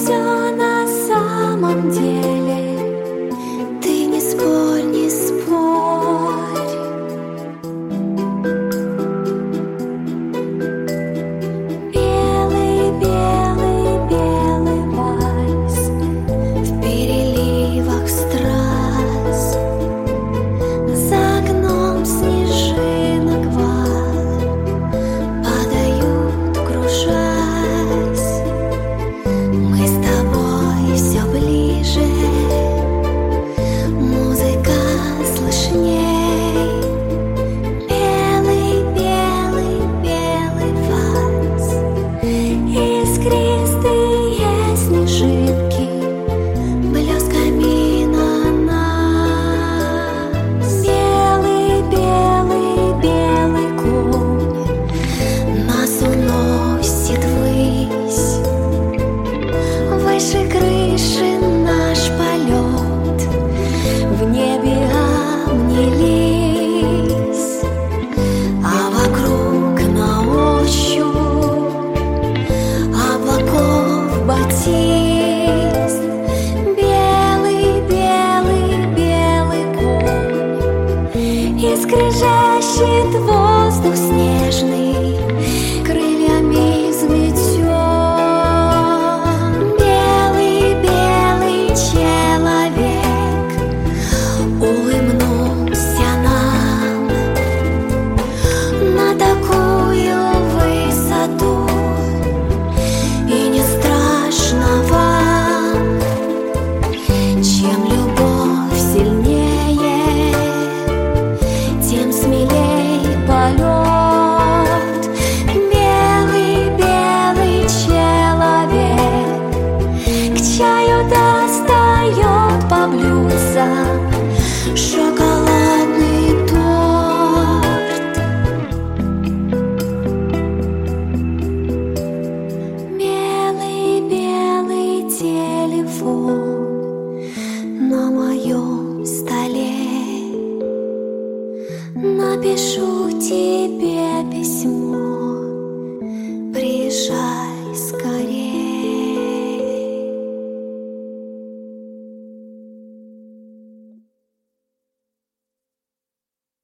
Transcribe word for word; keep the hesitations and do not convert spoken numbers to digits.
все на самом деле. Ты не спорь, не спорь. Белый, белый, белый вальс в переливах страз. За окном снежинок вал падают, кружась. Мы с тобой все ближе, музыка слышней. Белый, белый, белый вальс, искристые снежинки, блеск камина нас. Белый, белый, белый конь нас уносит ввысь. Выше крыши наш полет, в небе обнялись, а вокруг на ощупь облаков батист. Белый, белый, белый конь и скрежещет воздух снежный, крыльями взметет. Белый, белый человек улыбнулся нам на такую высоту, и не страшно вам. Чем любовь сильнее, тем смелей полет. Белый, белый человек к чаю достает по блюдцам шоколадный торт. Белый, белый телефон на моем столе. Напишу тебе письмо, приезжай.